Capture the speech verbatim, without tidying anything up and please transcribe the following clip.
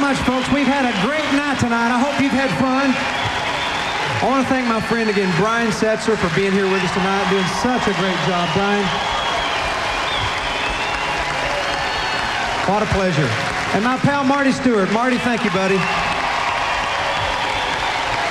much, folks. We've had a great night tonight. I hope you've had fun. I want to thank my friend again, Brian Setzer, for being here with us tonight, doing such a great job, Brian. What a pleasure. And my pal, Marty Stewart. Marty, thank you, buddy.